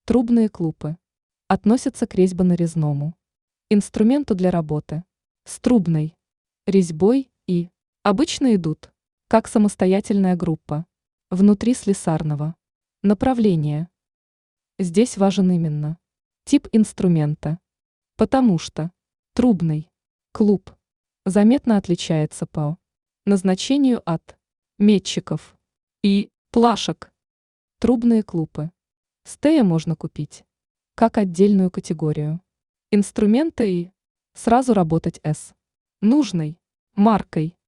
Трубные клупы относятся к резьбо-нарезному инструменту для работы с трубной резьбой и обычно идут как самостоятельная группа внутри слесарного направления. Здесь важен именно тип инструмента, потому что трубный клуб заметно отличается по назначению от метчиков и плашек. Трубные клупы стея можно купить как отдельную категорию инструмента и сразу работать с нужной маркой.